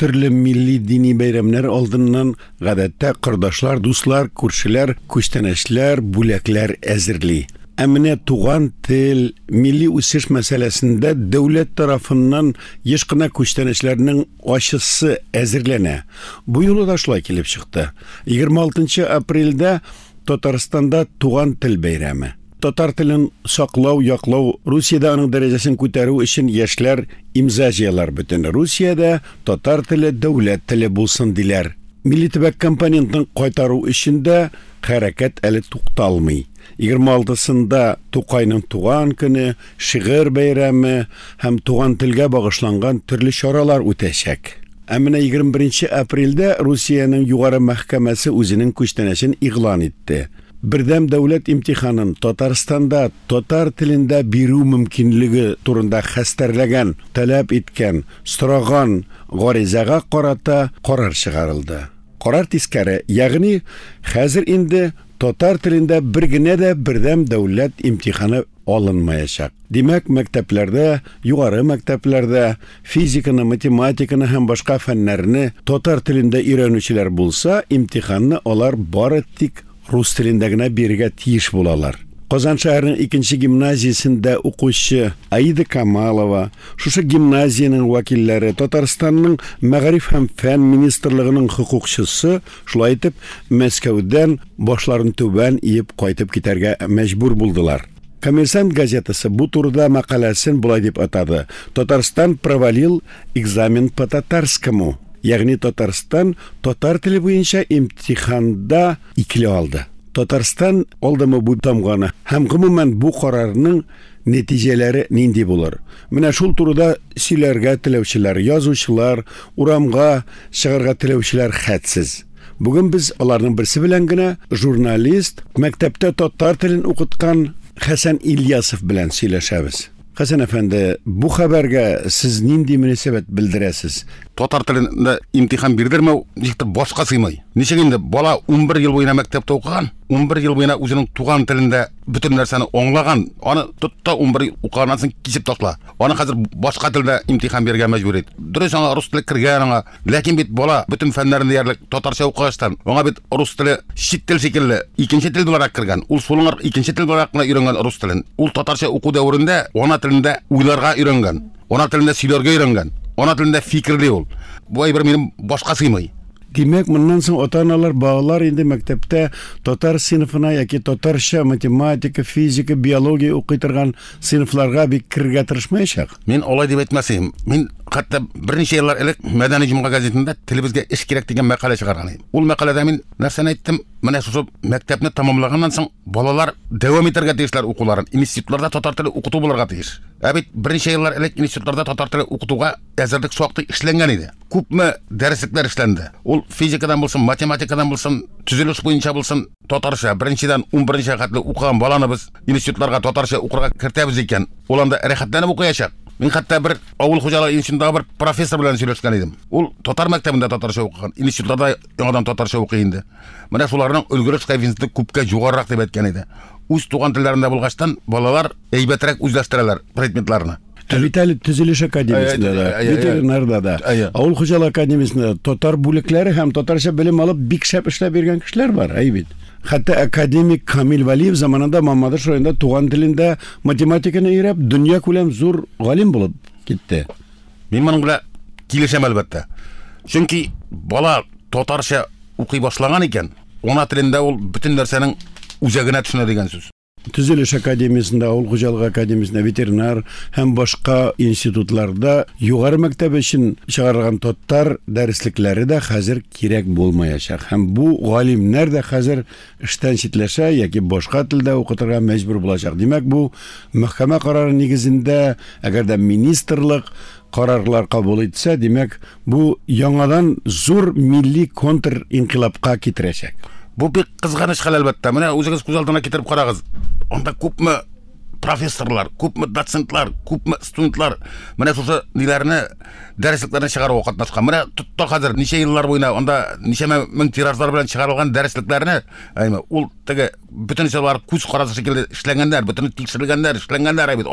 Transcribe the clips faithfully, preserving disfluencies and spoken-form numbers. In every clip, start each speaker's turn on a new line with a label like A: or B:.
A: Төрле милли дини бәйрәмнәр алдыннан гадәттә кырдашлар, дуслар, күршеләр, күчтәнәчләр, бүләкләр әзерли. Ә менә туган тел, милли үсеш мәсьәләсендә дәүләт тарафыннан еш кына күчтәнәчләрнең ачысы әзерләнә. Бу юлы да шулай килеп чыкты. егерме алтынчы апрельдә Татарстанда туган тел бәйрәме. Татар телен саклау, яклау, Русиядә аның дәрәҗәсен күтәрү өчен яшьләр имза җыялар. Бөтен Русиядә татар теле дәүләт теле булсын диләр. Милли төбәк компонентын кайтару өчен дә хәрәкәт әле тукталмый. егерме алтысында Тукайның туган көне, шигырь бәйрәме һәм туган телгә багышланган төрле чаралар үтәчәк. Ә менә егерме беренче апрельдә Русиянең югары мәхкәмәсе үзенең күчтәнәчен игълан итте. Бердәм дәүләт имтиханын Татарстанда татар телендә бирү мөмкинлеге турында хәстәрләгән, таләп иткән, сораган гаризага карата карар чыгарылды. Карар тискәре, ягъни хәзер инде татар телендә бер генә дә бердәм дәүләт имтиханы алынмаячак. Димәк, мәктәпләрдә, югары мәктәпләрдә физиканы, математиканы һәм башка фәннәрне татар телендә өйрәнүчеләр булса, имтиханны алар бары тик рус телендә генә бирергә тиеш булалар. Казан шәһәренең икенче гимназиясендә укучы Аида Камалова, шушы гимназияның вәкилләре, Татарстанның мәгариф һәм фән министрлыгының хукукчысы, шулай итеп, Мәскәүдән башларын түбән иеп кайтып китәргә мәҗбүр булдылар. Коммерсант газетасы бу турыда мәкаләсен булай дип атады: Татарстан провалил экзамен по татарскому. Ягъни Татарстан татар теле буенча имтиханда икеле алды. Татарстан алдымы бу тамганы һәм гомумән бу карарның нәтиҗәләре нинди булыр? Менә шул турыда сөйләргә теләүчеләр, язучылар, урамга чыгарга теләүчеләр хәтсез. Бүген без аларның берсе белән генә журналист, мәктәптә татар телен укыткан Хәсән Ильясов белән сөйләшәбез. Хәсән әфәнде, бу хәбәргә сез нинди мөнәсәбәт белдерәсез?
B: Татар телендә имтихан бирдермәү ничектер башка сыймый. Ничек инде бала ун бер ел буена мәктәптә укыган, ун бер ел буена үзенең туган телендә бөтен нәрсәне аңлаган, аны тотта ун бер укыганнан соң кисеп ташла. Аны хәзер башка телдә имтихан бирергә мәҗбүр ит. Дөрес, аңа рус теле кергән аңа, ләкин бит бала бөтен фәннәрне диярлек татарча укыгачтан, аңа бит рус теле чит тел шикелле икенче тел буларак кергән. Ул сулыңар икенче тел буларак кына өйрәнгән рус телен. Ул татарча уку дәврендә ана телендә уйларга өйрәнгән, ана телендә сөйләргә өйрәнгән, ана телендә фикерли ул. Бу әйбер минем башка сыймый.
A: Димәк, моннан соң ата-аналар, балалар инде мәктәптә татар сыйныфына яки татарча математика, физика, биология укый торган сыйныфларга бик кергә тырышмаячак.
B: Мин алай дип әйтмәсем. Мин хәтта берничә еллар элек Мәдәни җомга газетында телебезгә эш кирәк дигән мәкалә чыгарган идем. Ул мәкаләдә мин нәрсәне әйттем? Менә шушы мәктәпне тәмамлаганнан соң балалар дәвам итәргә тиешләр укуларын. Институтларда татар теле укыту булырга тиеш. Ә бит берничә еллар элек институтларда татар теле укытуга әзерлек сакты эшләнгән иде. Күпме дәреслекләр эшләнде. Ул физикадан булсын, математикадан булсын, төзелеш буенча булсын, татарча беренчедән ун беренче хәтле укыган баланы без институтларга татарча укырга кертәбез икән. Ул анда рәхәтләнеп укыячак. Мин хәтта бер авыл хуҗалыгы институтында бер профессор белән сөйләшкән идем. Ул татар мәктәбендә татарча укыган, институтларда яңадан татарча укый инде. Менә шуларның өлгереш коэффициенты күпкә югарырак дип әйткән иде. Үз туган телләрендә булгачтан балалар әйбәтрәк үзләштерәләр предметларны.
A: Әле төзелеш академиясендә да, ветеринарда да, авыл хуҗалыгы академиясендә татар бүлекләре һәм татарча белем алып бик шәп эшләп биргән кешеләр бар, әйбит. Хәтта академик Камил Валиев заманында Мамадыш районында туган телендә математиканы өйрәп, дөнья күләм зур галим булып китте.
B: Мин моның белән килешәм әлбәттә. Чөнки бала татарча укый башлаган икән, ана телендә ул бөтен нәрсәнең үзәгенә төшенә дигән сүз.
A: Төзелеш академиясендә, авыл хуҗалыгы академиясендә, ветеринар һәм башка институтларда югары мәктәп өчен чыгарылган татар дәреслекләре дә хәзер кирәк булмаячак. Һәм бу галимнәр дә хәзер эштән читләшә яки башка телдә укытырга мәҗбүр булачак. Димәк, бу мәхкәмә карары нигезендә, әгәр дә министрлык карарлар кабул итсә, димәк, бу яңадан зур милли контр инкыйлабка китерәчәк.
B: Бу бик кызганыч хәл әлбәттә. Менә үзегез күз алдына китереп карагыз. Анда күпме профессорлар, күпме доцентлар, күпме студентлар менә шушы ниләрне дәреслекләрне чыгаруга катнашкан. Менә тотта хәзер ничә еллар буена анда ничә мең тиражлар белән чыгарылган дәреслекләрне, әйме, ул теге бөтен җылар күз карасы шикелле эшләнгәннәр, бөтен тикшерелгәннәр, эшләнгәннәр бит. Алар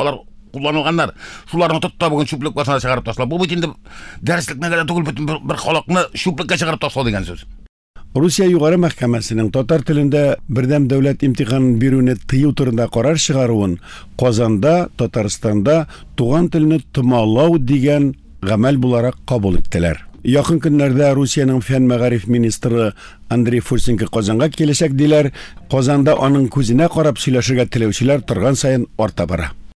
B: кулланылганнар. Шуларны тотта бүген шүплек басына чыгарып ташлап. Бу бит инде дәреслек нәгәрә түгел, бөтен бер халыкны шүплеккә чыгарып ташлау дигән сүз.
A: Русия югары мәхкәмәсенең татар телендә бердәм дәүләт имтиханын бирүне тыю турында карар чыгаруын Казанда, Татарстанда туган телне томалау дигән гамәл буларак кабул иттеләр. Якын көннәрдә Русиянең фән мәгариф министры Андрей Фурсенко Казанга киләчәк диләр. Казанда аның күзенә карап сөйләшергә теләүчеләр торган саен арта бара.